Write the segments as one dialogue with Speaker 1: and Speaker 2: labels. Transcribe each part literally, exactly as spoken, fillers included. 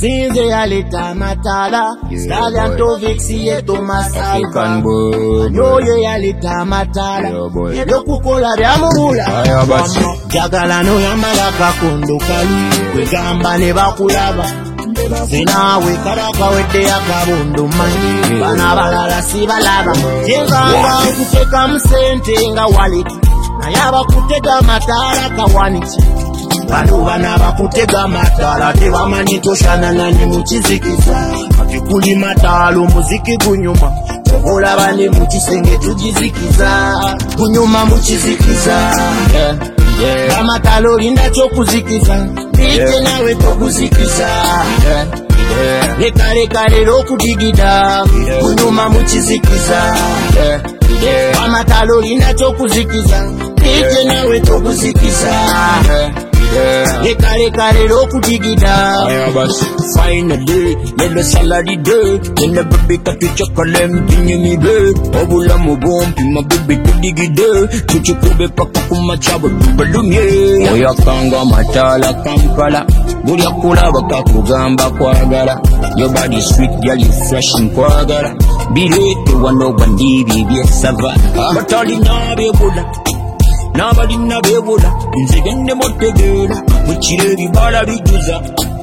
Speaker 1: Sinze yaleta matala, Stallion to Vixie yeto masalva. Yoye yaleta matala, yedo kukola bya mubula. Jagalano yamalaka kondo kali, kwegamba ne bakulaba. Zinawe karaka wede yakabondo manyi, bana balala si balaba. Jenganga kuteka msente nga waleti, na yaba kutega matala kawaniti. Bano bana bakutega matala tebamanyi toshana nani mukizikiza akikuli matalo muziki gunyuma tobola bane mukisenge tugizikiza gunyuma mukizikiza yeah, yeah. Amatalo linda chokuzikiza ite nawe tokuzikiza yeah, yeah. Leka leka lero kudigida gunyuma mukizikiza yeah, yeah. Amatalo linda chokuzikiza ite nawe tokuzikiza yeah. Yeah. Leka leka lero kudigida finally lelo saladi de nene baby katuchakale mpinye mibe obula mubompi mabibi kudigide tuchukube paka kumachabo tubalumye oyakanga matala Kampala buli akula bakakugamba kwagala your body sweet girl you fresh nkwagala birete wano bandibi byesava batali nabe bula nabali nabebula nzegende motegera mukire bibala bijuza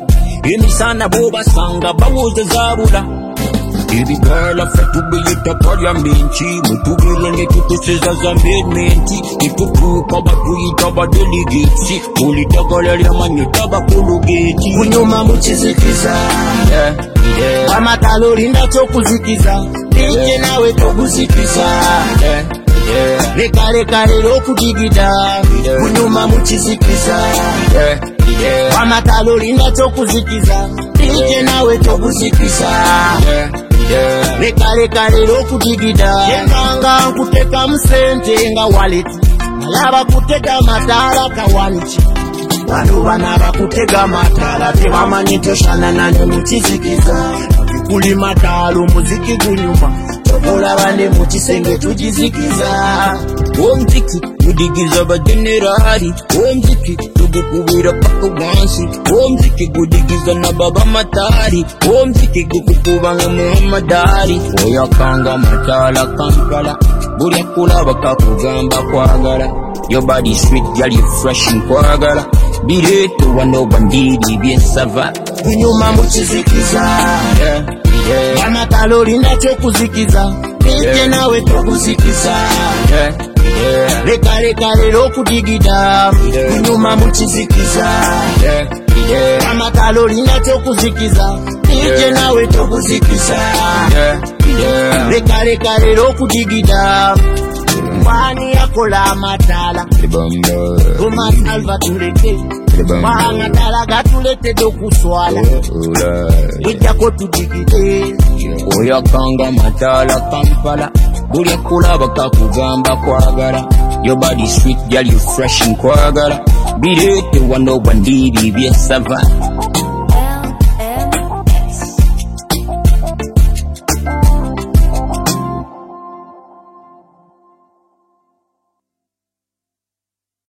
Speaker 1: emisana boba sanga bawoze zabula ibi girl afatu biyita parliamenti mutubile ngetutuseza zambementi itukuka batuyita badelegate ulitagala lyamanyita bakulugeti kunyuma mukizikiza yeah, yeah. Amatalo linda chokuzikiza ije nawe tokuzikiza yeah. Yeah. Leka leka lero kudigida kunyuma mukizikiza yeah, yeah. Amatalo linda chokuzikiza ije nawe tokuzikiza yeah, yeah. Leka leka lero kudigida yenganga kuteka msente nga waleti alaba kutega matala kawanchi bano bana bakutega matala tebamanyi toshana nani mukizikiza akikuli matalo muziki gunyuma tobola bane mukisenge tugizikiza omziki gudigiza bagenerali omziki tugukubira paka wansi omziki gudigiza na baba matari omziki gukukuba nga Muhammadari oyakanga matala Kampala buli akula bakakugamba kwagala your body sweet girl you fresh nkwagala birete wano bandidi byesava kunyuma mukizikiza yeah, yeah. Amatalo linda chokuzikiza ije nawe tokuzikiza yeah, yeah. Leka leka lero kudigida kunyuma mukizikiza yeah, yeah. Amatalo linda chokuzikiza ije nawe tokuzikiza yeah, yeah. Leka leka lero kudigida Wani yakola matala Umatalva tulete Wangatala gatulete dokuswala Ijako tudigide oyakanga matala Kampala buli akula bakakugamba kwagala your body sweet girl you fresh nkwagala birete wano bandibi byesava